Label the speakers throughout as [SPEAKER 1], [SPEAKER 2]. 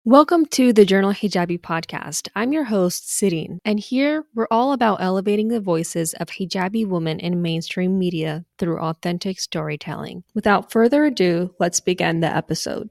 [SPEAKER 1] Welcome to the Journal Hijabi podcast. I'm your host, Sireen, and here we're all about elevating the voices of hijabi women in mainstream media through authentic storytelling. Without further ado, let's begin the episode.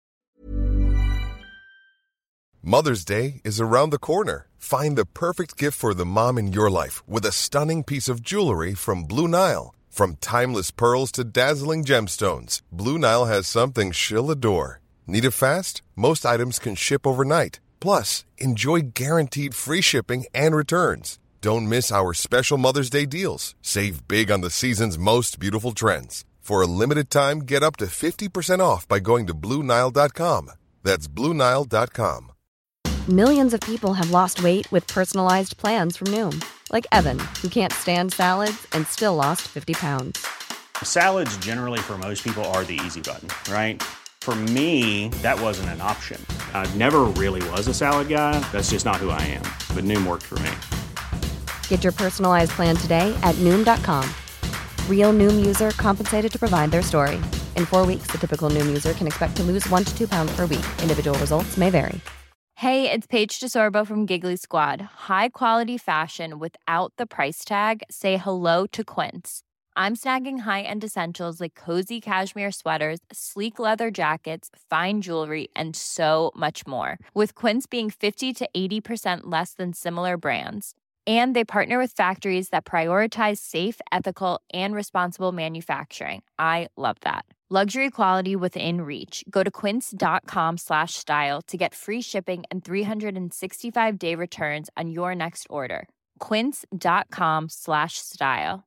[SPEAKER 2] Mother's Day is around the corner. Find the perfect gift for the mom in your life with a stunning piece of jewelry from Blue Nile. From timeless pearls to dazzling gemstones, Blue Nile has something she'll adore. Need it fast? Most items can ship overnight. Plus, enjoy guaranteed free shipping and returns. Don't miss our special Mother's Day deals. Save big on the season's most beautiful trends. For a limited time, get up to 50% off by going to BlueNile.com. That's BlueNile.com.
[SPEAKER 3] Millions of people have lost weight with personalized plans from Noom. Like Evan, who can't stand salads and still lost 50 pounds.
[SPEAKER 4] Salads generally for most people are the easy button, right? For me, that wasn't an option. I never really was a salad guy. That's just not who I am. But Noom worked for me.
[SPEAKER 3] Get your personalized plan today at Noom.com. Real Noom user compensated to provide their story. In 4 weeks, the typical Noom user can expect to lose 1 to 2 pounds per week. Individual results may vary.
[SPEAKER 5] Hey, it's Paige DeSorbo from Giggly Squad. High quality fashion without the price tag. Say hello to Quince. I'm snagging high-end essentials like cozy cashmere sweaters, sleek leather jackets, fine jewelry, and so much more. With Quince being 50 to 80% less than similar brands. And they partner with factories that prioritize safe, ethical, and responsible manufacturing. I love that. Luxury quality within reach. Go to quince.com/style to get free shipping and 365-day returns on your next order. Quince.com/style.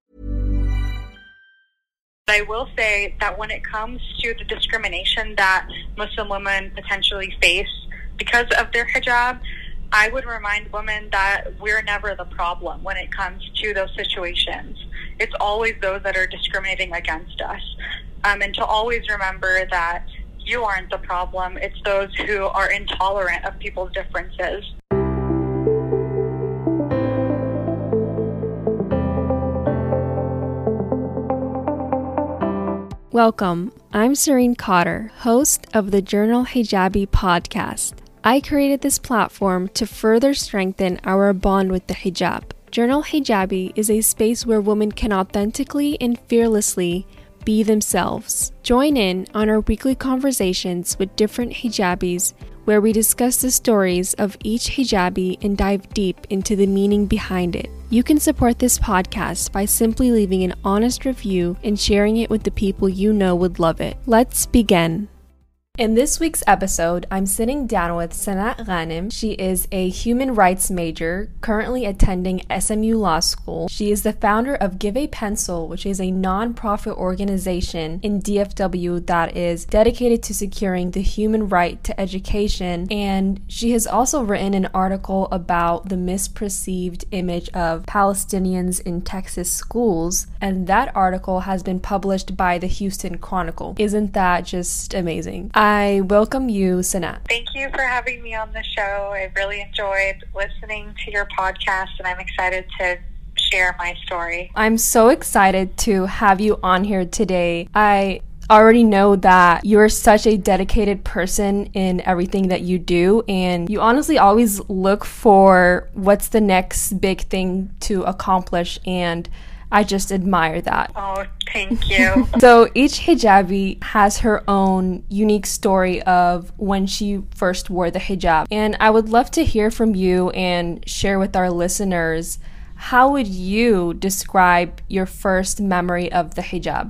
[SPEAKER 6] I will say that when it comes to the discrimination that Muslim women potentially face because of their hijab, I would remind women that we're never the problem when it comes to those situations. It's always those that are discriminating against us. And to always remember that you aren't the problem. It's those who are intolerant of people's differences.
[SPEAKER 1] Welcome. I'm Sireen Cotter, host of the Journal Hijabi podcast. I created this platform to further strengthen our bond with the hijab. Journal Hijabi is a space where women can authentically and fearlessly be themselves. Join in on our weekly conversations with different hijabis where we discuss the stories of each hijabi and dive deep into the meaning behind it. You can support this podcast by simply leaving an honest review and sharing it with the people you know would love it. Let's begin. In this week's episode, I'm sitting down with Sanat Ghanem. She is a human rights major currently attending SMU Law School. She is the founder of Give a Pencil, which is a non-profit organization in DFW that is dedicated to securing the human right to education. And she has also written an article about the misperceived image of Palestinians in Texas schools. And that article has been published by the Houston Chronicle. Isn't that just amazing? I welcome you, Sanat.
[SPEAKER 6] Thank you for having me on the show. I really enjoyed listening to your podcast, and I'm excited to share my story.
[SPEAKER 1] I'm so excited to have you on here today. I already know that you're such a dedicated person in everything that you do, and you honestly always look for what's the next big thing to accomplish, and I just admire that.
[SPEAKER 6] Oh, thank you.
[SPEAKER 1] So each hijabi has her own unique story of when she first wore the hijab. And I would love to hear from you and share with our listeners, how would you describe your first memory of the hijab?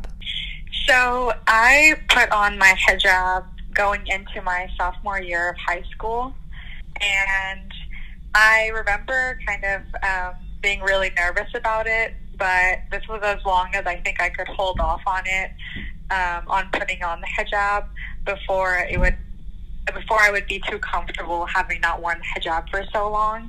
[SPEAKER 6] So I put on my hijab going into my sophomore year of high school. And I remember kind of being really nervous about it. But this was as long as I think I could hold off on it, on putting on the hijab before I would be too comfortable having not worn the hijab for so long.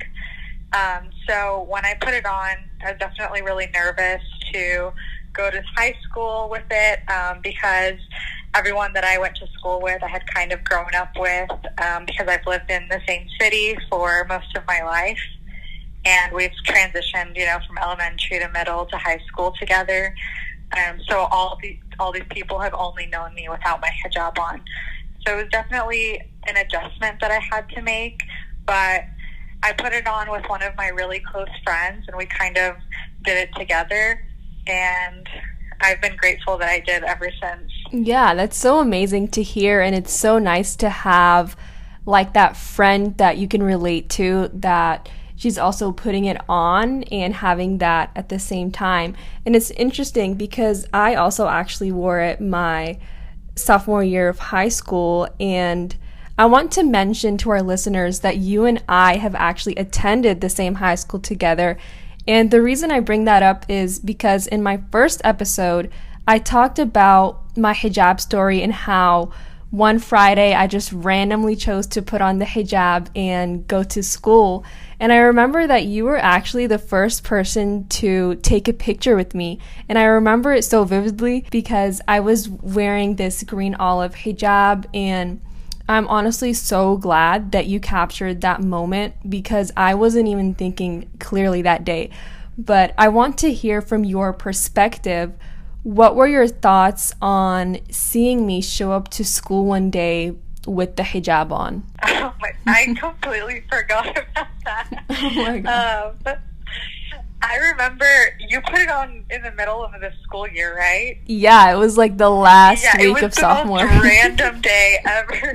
[SPEAKER 6] So when I put it on, I was definitely really nervous to go to high school with it because everyone that I went to school with, I had kind of grown up with because I've lived in the same city for most of my life. And we've transitioned, from elementary to middle to high school together. So all these people have only known me without my hijab on. So it was definitely an adjustment that I had to make, but I put it on with one of my really close friends, and we kind of did it together, and I've been grateful that I did ever since.
[SPEAKER 1] Yeah, that's so amazing to hear, and it's so nice to have like that friend that you can relate to, that she's also putting it on and having that at the same time. And it's interesting because I also actually wore it my sophomore year of high school, and I want to mention to our listeners that you and I have actually attended the same high school together. And the reason I bring that up is because in my first episode, I talked about my hijab story and how one Friday I just randomly chose to put on the hijab and go to school. And I remember that you were actually the first person to take a picture with me. And I remember it so vividly because I was wearing this green olive hijab, and I'm honestly so glad that you captured that moment because I wasn't even thinking clearly that day. But I want to hear from your perspective. What were your thoughts on seeing me show up to school one day with the hijab on?
[SPEAKER 6] Oh my, I completely forgot about that.
[SPEAKER 1] Oh my God.
[SPEAKER 6] I remember you put it on in the middle of the school year, right?
[SPEAKER 1] Yeah, it was like the last week of sophomore.
[SPEAKER 6] It was the most random day ever.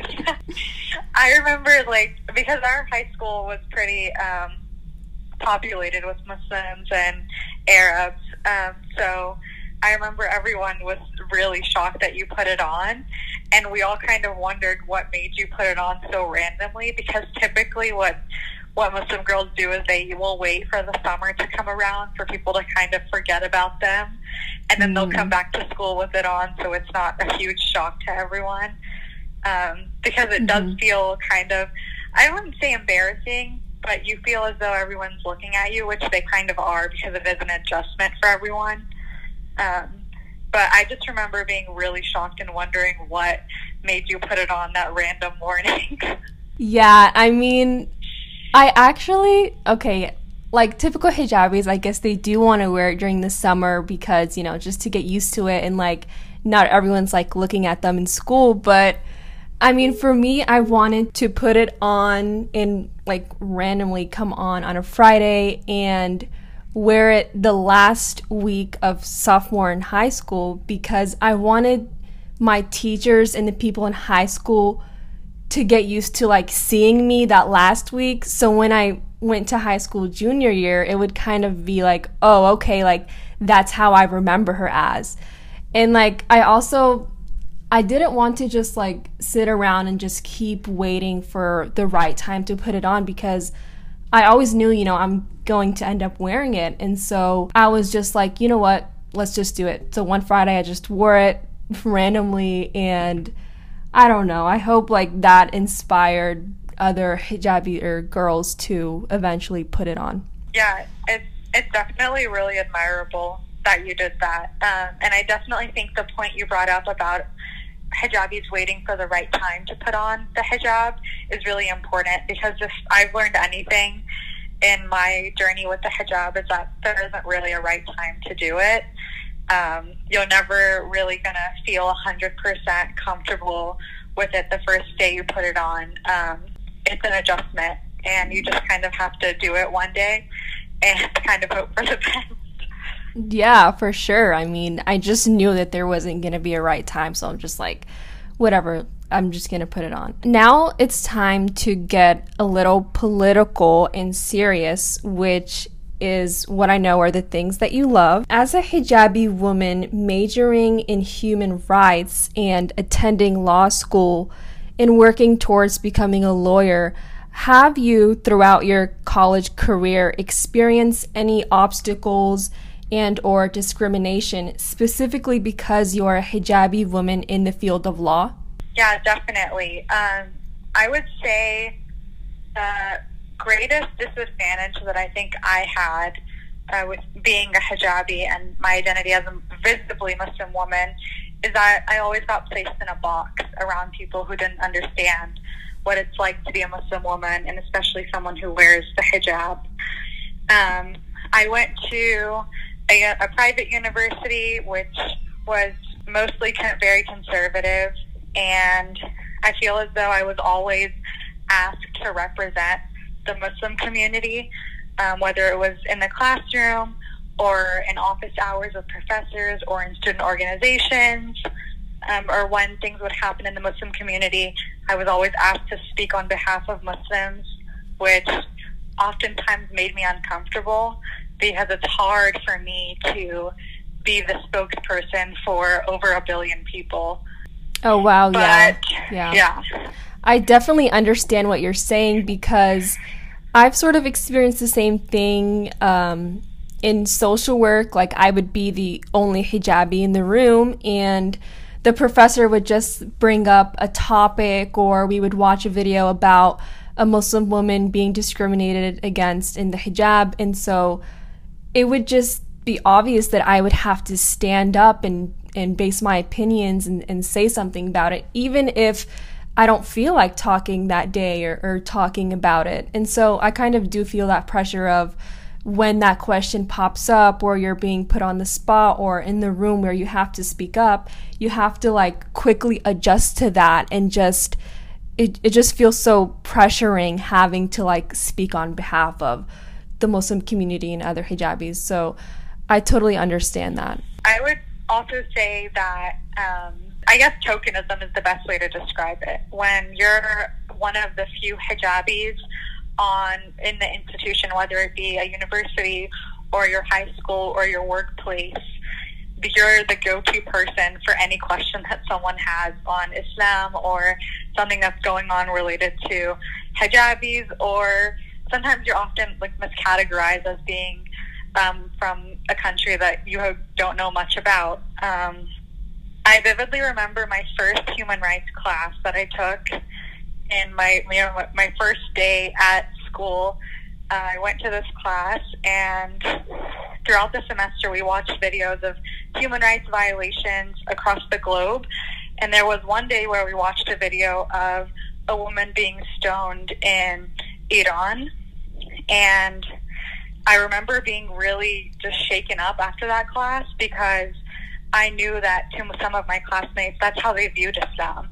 [SPEAKER 6] I remember, like, because our high school was pretty populated with Muslims and Arabs, so I remember everyone was really shocked that you put it on, and we all kind of wondered what made you put it on so randomly, because typically what Muslim girls do is they will wait for the summer to come around for people to kind of forget about them, and then they'll come back to school with it on, so it's not a huge shock to everyone, because it does feel kind of, I wouldn't say embarrassing, but you feel as though everyone's looking at you, which they kind of are because it is an adjustment for everyone. But I just remember being really shocked and wondering what made you put it on that random morning.
[SPEAKER 1] Yeah, I mean, I actually, okay, like typical hijabis, I guess they do want to wear it during the summer because, you know, just to get used to it, and like not everyone's like looking at them in school. But I mean, for me, I wanted to put it on and like randomly come on a Friday and wear it the last week of sophomore in high school because I wanted my teachers and the people in high school to get used to like seeing me that last week. So when I went to high school junior year, it would kind of be like, oh, okay, like that's how I remember her as. And like I didn't want to just like sit around and just keep waiting for the right time to put it on because I always knew, you know, I'm going to end up wearing it. And so I was just like, you know what, let's just do it. So one Friday I just wore it randomly, and I don't know, I hope like that inspired other hijabi or girls to eventually put it on.
[SPEAKER 6] Yeah, it's definitely really admirable that you did that. And I definitely think the point you brought up about hijabis waiting for the right time to put on the hijab is really important, because if I've learned anything in my journey with the hijab is that there isn't really a right time to do it. You're never really going to feel 100% comfortable with it the first day you put it on. It's an adjustment, and you just kind of have to do it one day and kind of hope for the best.
[SPEAKER 1] Yeah, for sure. I mean, I just knew that there wasn't going to be a right time, so I'm just like, whatever, I'm just going to put it on. Now it's time to get a little political and serious, which is what I know are the things that you love. As a hijabi woman majoring in human rights and attending law school and working towards becoming a lawyer, have you, throughout your college career, experienced any obstacles and or discrimination specifically because you are a hijabi woman in the field of law?
[SPEAKER 6] Yeah, definitely. I would say the greatest disadvantage that I think I had with being a hijabi and my identity as a visibly Muslim woman is that I always got placed in a box around people who didn't understand what it's like to be a Muslim woman, and especially someone who wears the hijab. I went to a private university, which was mostly very conservative, and I feel as though I was always asked to represent the Muslim community, whether it was in the classroom or in office hours with professors or in student organizations, or when things would happen in the Muslim community, I was always asked to speak on behalf of Muslims, which oftentimes made me uncomfortable because it's hard for me to be the spokesperson for over 1 billion people.
[SPEAKER 1] Oh, wow.
[SPEAKER 6] But,
[SPEAKER 1] yeah. I definitely understand what you're saying because I've sort of experienced the same thing in social work. Like, I would be the only hijabi in the room, and the professor would just bring up a topic, or we would watch a video about a Muslim woman being discriminated against in the hijab. And so it would just be obvious that I would have to stand up and base my opinions and say something about it, even if I don't feel like talking that day or talking about it. And so I kind of do feel that pressure of when that question pops up, or you're being put on the spot or in the room where you have to speak up, you have to like quickly adjust to that, and just it just feels so pressuring having to like speak on behalf of the Muslim community and other hijabis. So I totally understand that.
[SPEAKER 6] I would also say that I guess tokenism is the best way to describe it. When you're one of the few hijabis in the institution, whether it be a university or your high school or your workplace, you're the go-to person for any question that someone has on Islam or something that's going on related to hijabis, or sometimes you're often like miscategorized as being from a country that you don't know much about. I vividly remember my first human rights class that I took in my first day at school. I went to this class, and throughout the semester we watched videos of human rights violations across the globe. And there was one day where we watched a video of a woman being stoned in Iran. And I remember being really just shaken up after that class, because I knew that to some of my classmates, that's how they viewed Islam.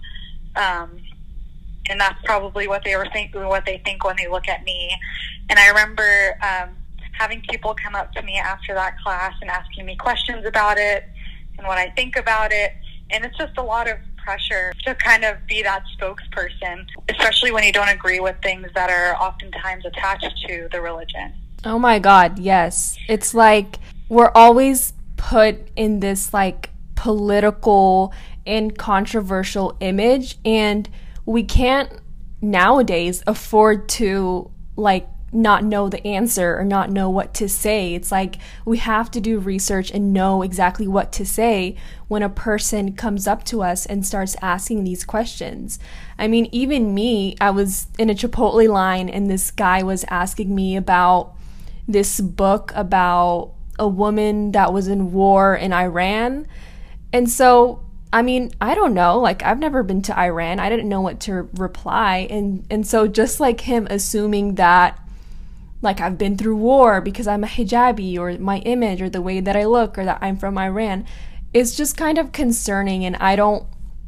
[SPEAKER 6] And that's probably what they think when they look at me. And I remember having people come up to me after that class and asking me questions about it and what I think about it. And it's just a lot of pressure to kind of be that spokesperson, especially when you don't agree with things that are oftentimes attached to the religion.
[SPEAKER 1] Oh my God, yes. It's like we're always put in this like political and controversial image, and we can't nowadays afford to like not know the answer or not know what to say. It's like we have to do research and know exactly what to say when a person comes up to us and starts asking these questions. I mean, even me, I was in a Chipotle line and this guy was asking me about this book about a woman that was in war in Iran. And so, I mean, I don't know, like I've never been to Iran. I didn't know what to reply. And so just like him assuming that like I've been through war because I'm a hijabi, or my image or the way that I look, or that I'm from Iran, is just kind of concerning, and I don't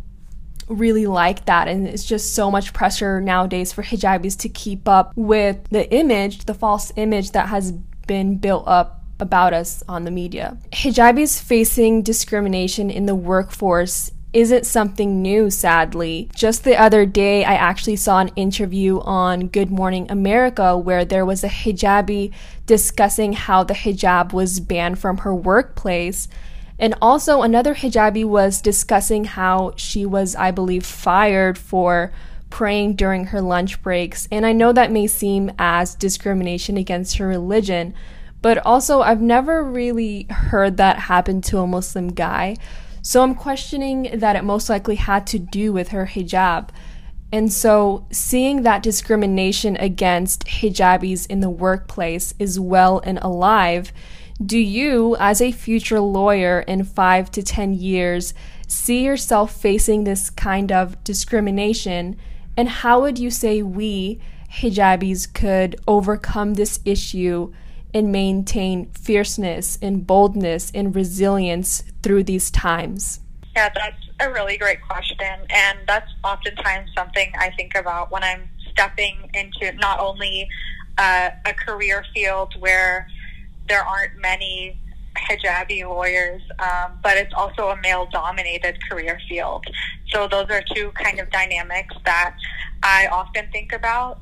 [SPEAKER 1] really like that. And it's just so much pressure nowadays for hijabis to keep up with the image, the false image that has been built up about us on the media. Hijabis facing discrimination in the workforce isn't something new, sadly. Just the other day, I actually saw an interview on Good Morning America where there was a hijabi discussing how the hijab was banned from her workplace. And also another hijabi was discussing how she was, I believe, fired for praying during her lunch breaks. And I know that may seem as discrimination against her religion, but also I've never really heard that happen to a Muslim guy. So I'm questioning that it most likely had to do with her hijab. And so seeing that discrimination against hijabis in the workplace is well and alive, do you, as a future lawyer in 5 to 10 years, see yourself facing this kind of discrimination? And how would you say we, hijabis, could overcome this issue and maintain fierceness and boldness and resilience through these times?
[SPEAKER 6] Yeah, that's a really great question, and that's oftentimes something I think about when I'm stepping into not only a career field where there aren't many hijabi lawyers, but it's also a male-dominated career field. So those are two kind of dynamics that I often think about.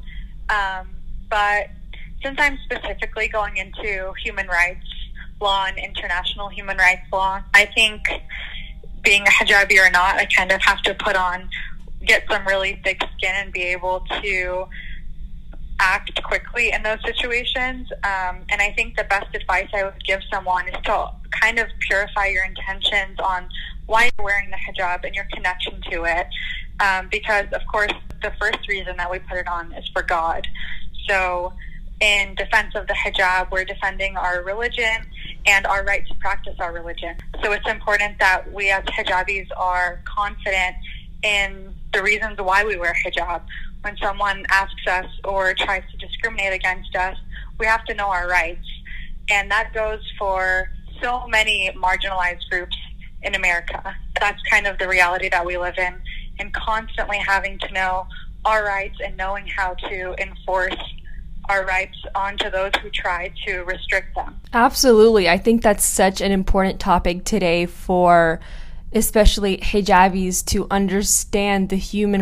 [SPEAKER 6] But since I'm specifically going into human rights law and international human rights law, I think being a hijabi or not, I kind of have to get some really thick skin and be able to act quickly in those situations. And I think the best advice I would give someone is to kind of purify your intentions on why you're wearing the hijab and your connection to it. Because, of course, the first reason that we put it on is for God. So in defense of the hijab, we're defending our religion and our right to practice our religion. So it's important that we as hijabis are confident in the reasons why we wear hijab. When someone asks us or tries to discriminate against us, we have to know our rights. And that goes for so many marginalized groups in America. That's kind of the reality that we live in, and constantly having to know our rights and knowing how to enforce our rights onto those who try to restrict them.
[SPEAKER 1] Absolutely. I think that's such an important topic today for especially hijabis to understand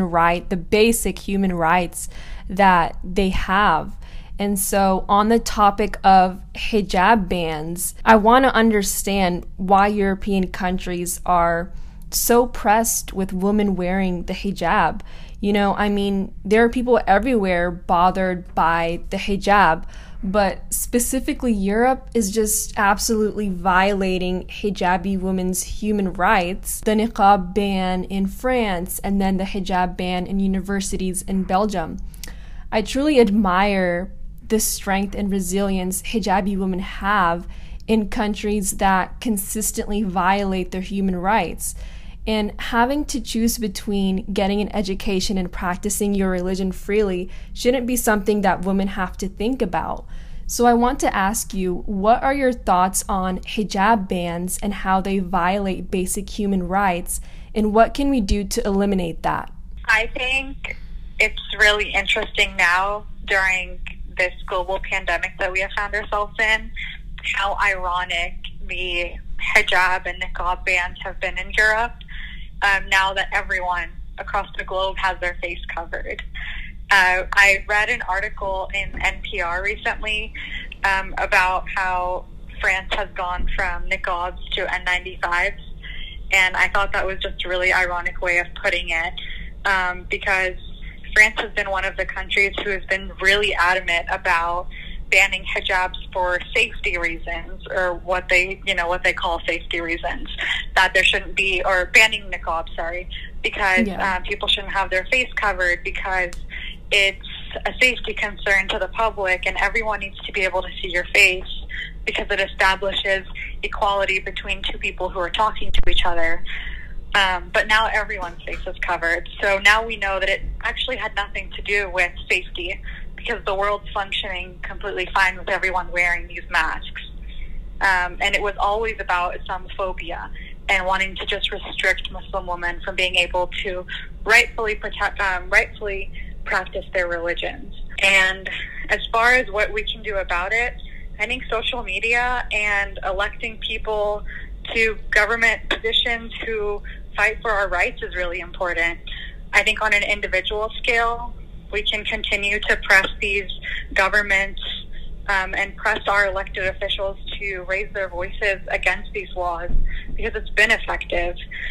[SPEAKER 1] the basic human rights that they have. And so on the topic of hijab bans, I want to understand why European countries are so pressed with women wearing the hijab. You know, I mean, there are people everywhere bothered by the hijab, but specifically Europe is just absolutely violating hijabi women's human rights. The niqab ban in France and then the hijab ban in universities in Belgium. I truly admire the strength and resilience hijabi women have in countries that consistently violate their human rights. And having to choose between getting an education and practicing your religion freely shouldn't be something that women have to think about. So I want to ask you, what are your thoughts on hijab bans and how they violate basic human rights, and what can we do to eliminate that?
[SPEAKER 6] I think it's really interesting now during this global pandemic that we have found ourselves in, how ironic the hijab and niqab bans have been in Europe. Now that everyone across the globe has their face covered. I read an article in NPR recently about how France has gone from niqabs to N95s, and I thought that was just a really ironic way of putting it, because France has been one of the countries who has been really adamant about banning hijabs for safety reasons, or what they call safety reasons, that there shouldn't be, or banning niqab, because people shouldn't have their face covered because it's a safety concern to the public and everyone needs to be able to see your face because it establishes equality between two people who are talking to each other. But now everyone's face is covered. So now we know that it actually had nothing to do with safety, because the world's functioning completely fine with everyone wearing these masks. And it was always about Islamophobia and wanting to just restrict Muslim women from being able to rightfully practice their religions. And as far as what we can do about it, I think social media and electing people to government positions who fight for our rights is really important. I think on an individual scale, we can continue to press these governments and press our elected officials to raise their voices against these laws, because it's been effective.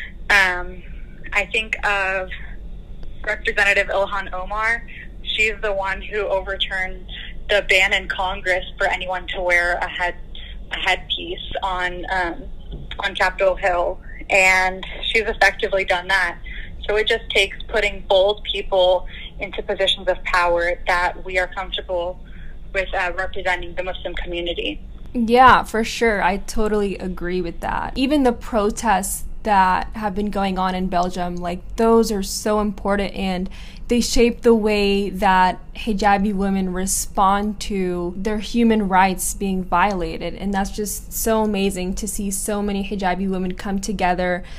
[SPEAKER 6] I think of Representative Ilhan Omar. She's the one who overturned the ban in Congress for anyone to wear a headpiece on Capitol Hill, and she's effectively done that. So it just takes putting bold people into positions of power that we are comfortable with representing the Muslim community.
[SPEAKER 1] Yeah, for sure. I totally agree with that. Even the protests that have been going on in Belgium, like, those are so important, and they shape the way that hijabi women respond to their human rights being violated. And that's just so amazing to see so many hijabi women come together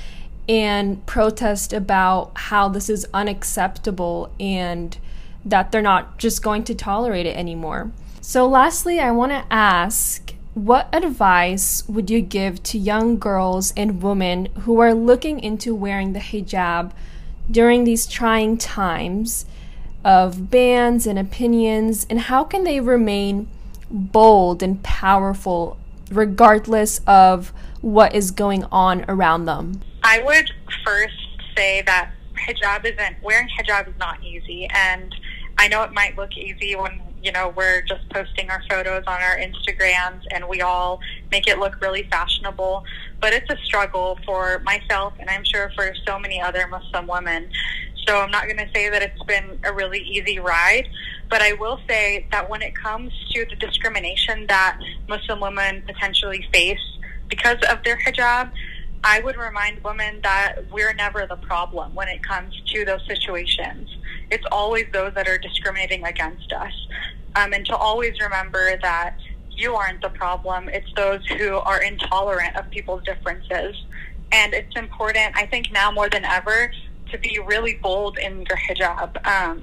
[SPEAKER 1] and protest about how this is unacceptable and that they're not just going to tolerate it anymore. So lastly, I want to ask, what advice would you give to young girls and women who are looking into wearing the hijab during these trying times of bans and opinions, and how can they remain bold and powerful regardless of what is going on around them?
[SPEAKER 6] I would first say that wearing hijab is not easy, and I know it might look easy when we're just posting our photos on our Instagrams and we all make it look really fashionable, but it's a struggle for myself and I'm sure for so many other Muslim women. So I'm not going to say that it's been a really easy ride, but I will say that when it comes to the discrimination that Muslim women potentially face because of their hijab, I would remind women that we're never the problem when it comes to those situations. It's always those that are discriminating against us. And to always remember that you aren't the problem. It's those who are intolerant of people's differences. And it's important, I think now more than ever, to be really bold in your hijab.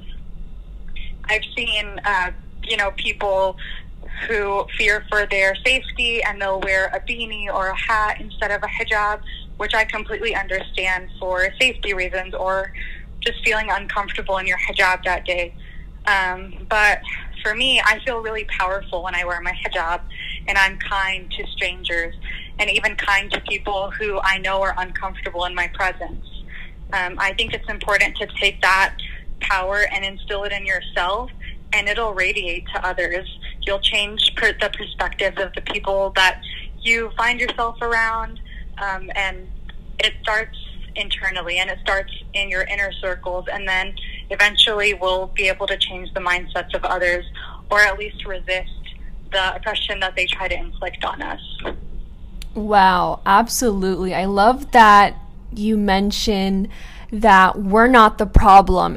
[SPEAKER 6] I've seen, people who fear for their safety and they'll wear a beanie or a hat instead of a hijab, which I completely understand for safety reasons or just feeling uncomfortable in your hijab that day. But for me, I feel really powerful when I wear my hijab, and I'm kind to strangers and even kind to people who I know are uncomfortable in my presence. I think it's important to take that power and instill it in yourself, and it'll radiate to others. You'll change the perspectives of the people that you find yourself around, and it starts internally and it starts in your inner circles, and then eventually we'll be able to change the mindsets of others, or at least resist the oppression that they try to inflict on us.
[SPEAKER 1] Wow, absolutely. I love that you mention that we're not the problem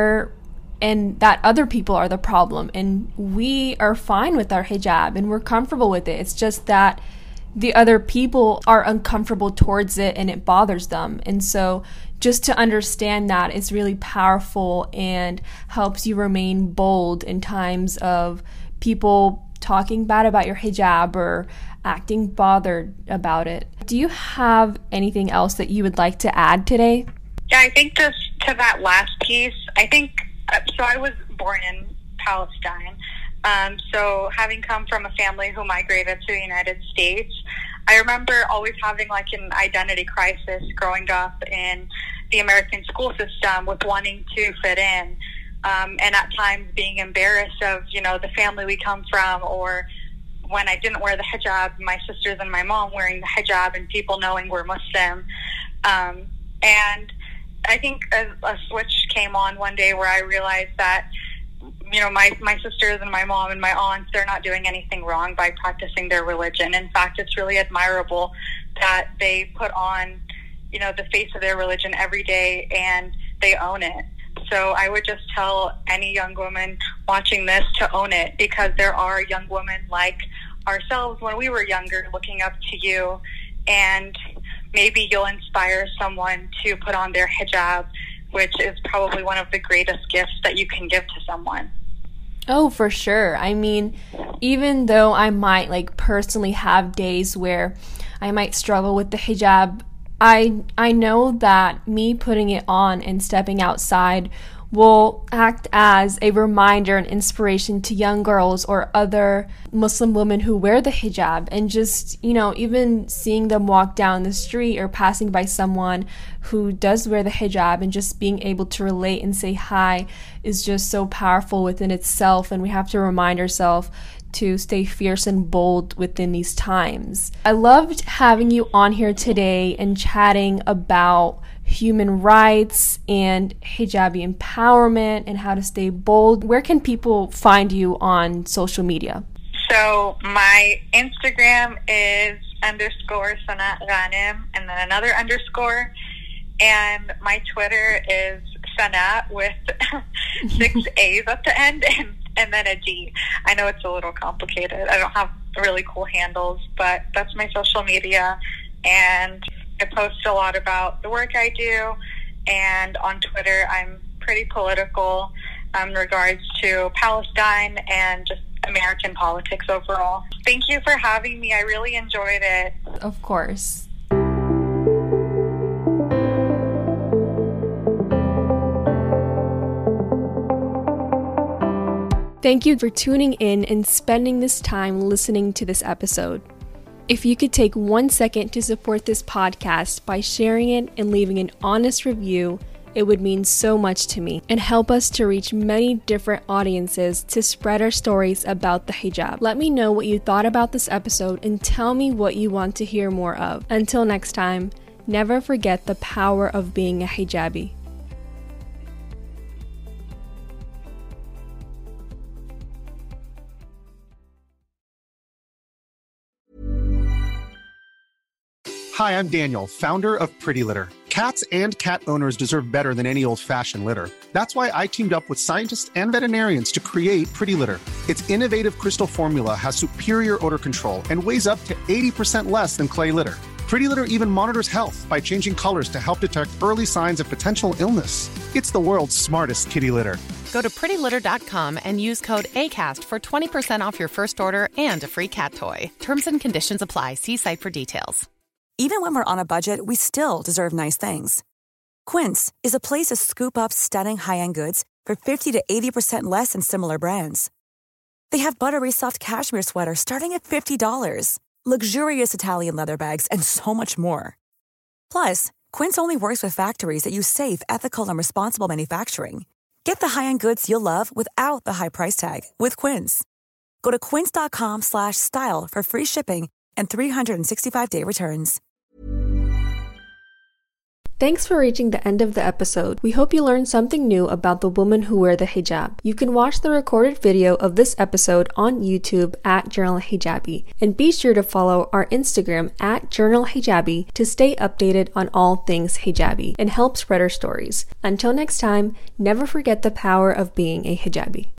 [SPEAKER 1] and that other people are the problem, and we are fine with our hijab and we're comfortable with it. It's just that the other people are uncomfortable towards it and it bothers them. And so just to understand that is really powerful and helps you remain bold in times of people talking bad about your hijab or acting bothered about it. Do you have anything else that you would like to add today?
[SPEAKER 6] Yeah, I think just to that last piece, so I was born in Palestine. So having come from a family who migrated to the United States, I remember always having like an identity crisis growing up in the American school system with wanting to fit in, and at times being embarrassed of, the family we come from, or when I didn't wear the hijab, my sisters and my mom wearing the hijab and people knowing we're Muslim. And I think a switch came on one day where I realized that my sisters and my mom and my aunts, they're not doing anything wrong by practicing their religion. In fact, it's really admirable that they put on, the face of their religion every day and they own it. So I would just tell any young woman watching this to own it, because there are young women like ourselves when we were younger looking up to you, and maybe you'll inspire someone to put on their hijab, which is probably one of the greatest gifts that you can give to someone.
[SPEAKER 1] Oh, for sure. I mean, even though I might personally have days where I might struggle with the hijab, I know that me putting it on and stepping outside will act as a reminder and inspiration to young girls or other Muslim women who wear the hijab, and just, even seeing them walk down the street or passing by someone who does wear the hijab and just being able to relate and say hi is just so powerful within itself. And we have to remind ourselves to stay fierce and bold within these times. I loved having you on here today and chatting about human rights and hijabi empowerment and how to stay bold. Where can people find you on social media?
[SPEAKER 6] So my Instagram is _Sanat Ghanem and then another _. And my Twitter is Sanat with 6 A's at the end and then a G. I know it's a little complicated. I don't have really cool handles, but that's my social media. And I post a lot about the work I do, and on Twitter I'm pretty political in regards to Palestine and just American politics overall. Thank you for having me. I really enjoyed it.
[SPEAKER 1] Of course. Thank you for tuning in and spending this time listening to this episode. If you could take 1 second to support this podcast by sharing it and leaving an honest review, it would mean so much to me and help us to reach many different audiences to spread our stories about the hijab. Let me know what you thought about this episode and tell me what you want to hear more of. Until next time, never forget the power of being a hijabi.
[SPEAKER 7] Hi, I'm Daniel, founder of Pretty Litter. Cats and cat owners deserve better than any old-fashioned litter. That's why I teamed up with scientists and veterinarians to create Pretty Litter. Its innovative crystal formula has superior odor control and weighs up to 80% less than clay litter. Pretty Litter even monitors health by changing colors to help detect early signs of potential illness. It's the world's smartest kitty litter.
[SPEAKER 8] Go to prettylitter.com and use code ACAST for 20% off your first order and a free cat toy. Terms and conditions apply. See site for details.
[SPEAKER 9] Even when we're on a budget, we still deserve nice things. Quince is a place to scoop up stunning high-end goods for 50 to 80% less than similar brands. They have buttery soft cashmere sweaters starting at $50, luxurious Italian leather bags, and so much more. Plus, Quince only works with factories that use safe, ethical, and responsible manufacturing. Get the high-end goods you'll love without the high price tag with Quince. Go to quince.com/style for free shipping and 365-day returns.
[SPEAKER 1] Thanks for reaching the end of the episode. We hope you learned something new about the women who wear the hijab. You can watch the recorded video of this episode on YouTube at Journal Hijabi, and be sure to follow our Instagram at Journal Hijabi to stay updated on all things hijabi and help spread our stories. Until next time, never forget the power of being a hijabi.